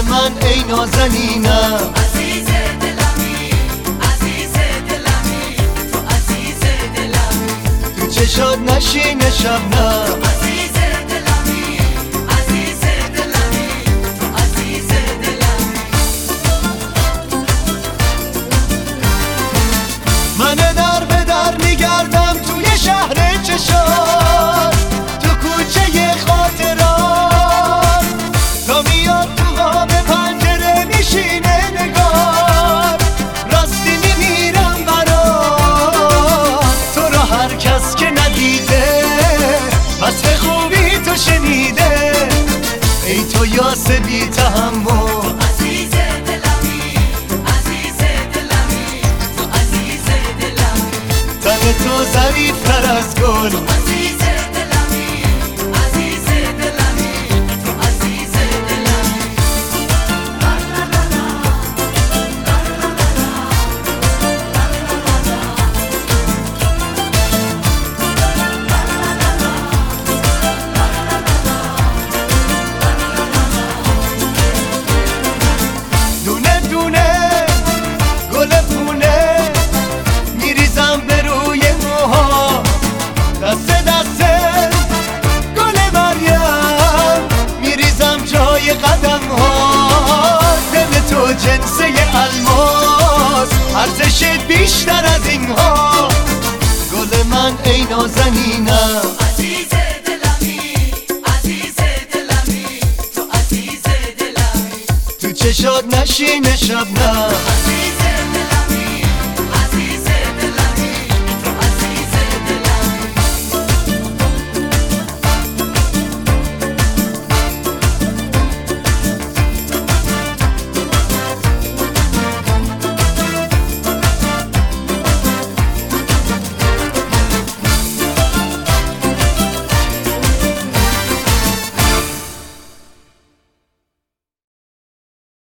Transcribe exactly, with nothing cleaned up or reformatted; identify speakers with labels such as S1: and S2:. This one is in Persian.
S1: من ای نازنینم،
S2: عزیز دلمی، عزیز دلمی، تو عزیز دلمی،
S1: تو چشات نشینه شبنم.
S2: عزیز دلمی، عزیز دلمی، تو عزیز دلمی.
S1: من در به در میگردم توی شهر چشات، تو کوچه خاطرات، تا میاد تو قاب پنجره میشینه نگار، راستی میمیرم برات. تو را هر کس که ندیده وصف خوبی تو شنیده، ای تو یاس بی تحمل.
S2: عزیز دلمی، عزیز دلمی، تو عزیز دلمی،
S1: تن تو ظریفتر از گل،
S2: عزیز دلمی، عزیز دلمی، تو عزیز دلمی.
S1: دونه دونه گل پونه میریزم به روی موها، دسته دسته گل مریم میریزم جای قدم ها. دل تو جنسه الماس، ارزشت بیشتر از این ها. گل من ای نازنینم،
S2: عزیز دلمی، عزیز دلمی، تو عزیز دلمی،
S1: تو چشات نشینه شبنم.
S2: عزیز